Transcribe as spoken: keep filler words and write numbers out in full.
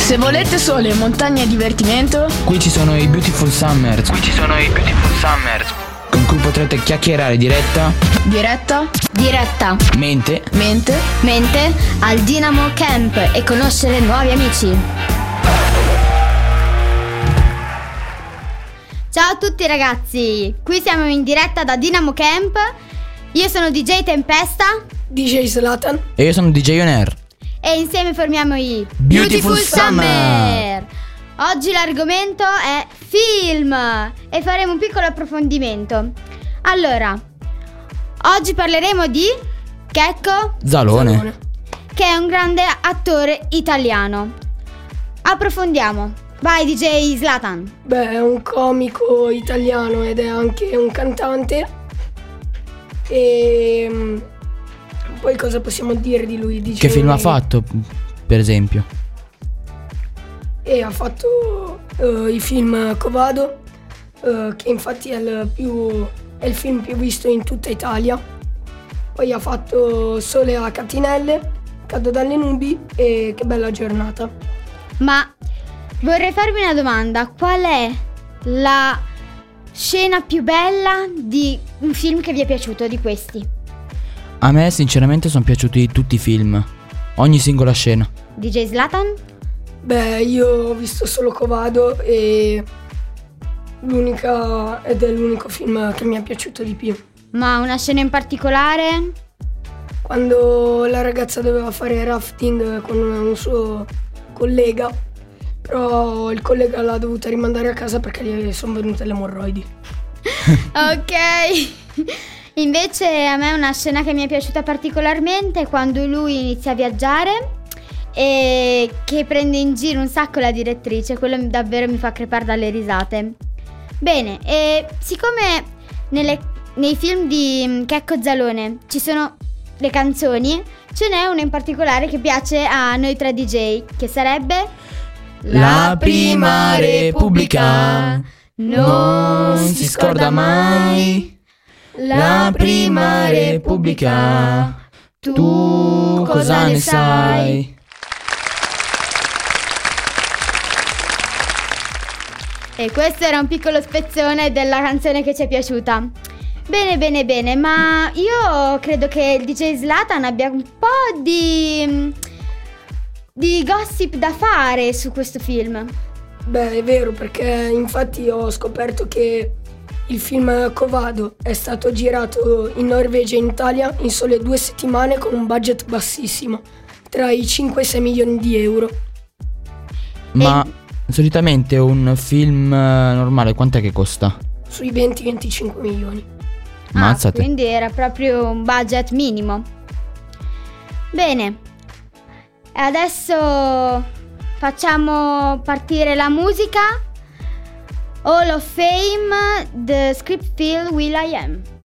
Se volete sole, montagna e divertimento, qui ci sono i Beautiful Summers. Qui ci sono i Beautiful Summers, con cui potrete chiacchierare diretta diretta, Diretta mente mente, mente al Dynamo Camp e conoscere nuovi amici. Ciao a tutti ragazzi, qui siamo in diretta da Dynamo Camp. Io sono D J Tempesta D J Zlatan e io sono D J Onair e insieme formiamo i Beautiful Summer. Oggi l'argomento è film e faremo un piccolo approfondimento. Allora, oggi parleremo di Checco Zalone, che è un grande attore italiano. Approfondiamo. Vai D J Zlatan. Beh, è un comico italiano ed è anche un cantante. E mm, poi cosa possiamo dire di lui? D J che film ha fatto, per esempio? E ha fatto uh, i film Covado, uh, che infatti è il, più, è il film più visto in tutta Italia. Poi ha fatto Sole a catinelle, Cado dalle nubi e Che bella giornata. Ma vorrei farvi una domanda. Qual è la scena più bella di un film che vi è piaciuto di questi? A me sinceramente sono piaciuti tutti i film, ogni singola scena. D J Zlatan? Beh, io ho visto solo Covado e l'unica ed è l'unico film che mi è piaciuto di più. Ma una scena in particolare? Quando la ragazza doveva fare rafting con un suo collega, però il collega l'ha dovuta rimandare a casa perché gli sono venute le emorroidi. Ok. Invece a me una scena che mi è piaciuta particolarmente è quando lui inizia a viaggiare e che prende in giro un sacco la direttrice. Quello davvero mi fa crepare dalle risate. Bene, e siccome nelle, nei film di Checco Zalone ci sono le canzoni, ce n'è una in particolare che piace a noi tre D J, che sarebbe La prima Repubblica non si scorda mai. La prima Repubblica, tu cosa ne sai? E questo era un piccolo spezzone della canzone che ci è piaciuta. Bene, bene, bene, ma io credo che il D J Zlatan abbia un po' di, di gossip da fare su questo film. Beh, è vero, perché infatti ho scoperto che il film Covado è stato girato in Norvegia e in Italia in sole due settimane con un budget bassissimo, tra i cinque e i sei milioni di euro. Ma E- solitamente un film eh, normale quant'è che costa? Sui venti venticinque milioni. Mazzate. Ah, quindi era proprio un budget minimo. Bene, e adesso facciamo partire la musica. Hall of Fame, The Script Feel Will I Am.